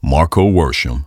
Marco Worsham.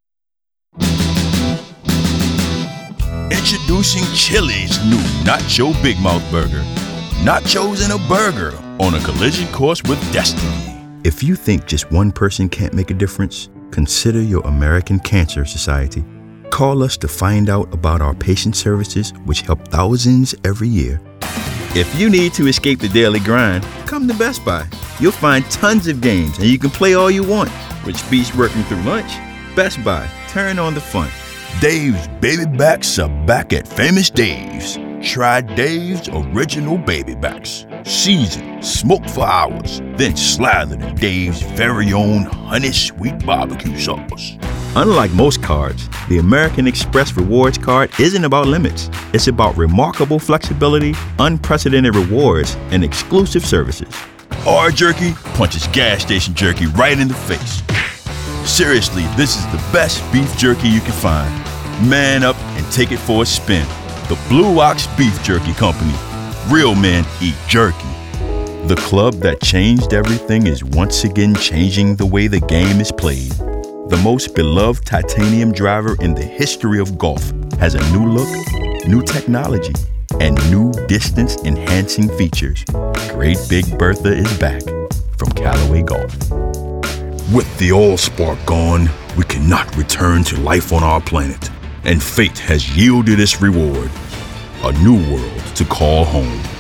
Introducing Chili's new Nacho Big Mouth Burger. Nachos in a burger on a collision course with destiny. If you think just one person can't make a difference, consider your American Cancer Society. Call us to find out about our patient services, which help thousands every year. If you need to escape the daily grind, come to Best Buy. You'll find tons of games, and you can play all you want. Which beats working through lunch? Best Buy. Turn on the fun. Dave's Baby Backs are back at Famous Dave's. Try Dave's original Baby Backs. Seasoned, smoked for hours, then slathered in Dave's very own honey sweet barbecue sauce. Unlike most cards, the American Express Rewards card isn't about limits. It's about remarkable flexibility, unprecedented rewards, and exclusive services. Our jerky punches gas station jerky right in the face. Seriously, this is the best beef jerky you can find. Man up and take it for a spin. The Blue Ox Beef Jerky Company. Real men eat jerky. The club that changed everything is once again changing the way the game is played. The most beloved titanium driver in the history of golf has a new look, new technology, and new distance-enhancing features. Great Big Bertha is back from Callaway Golf. With the Allspark gone, we cannot return to life on our planet, and fate has yielded its reward, a new world to call home.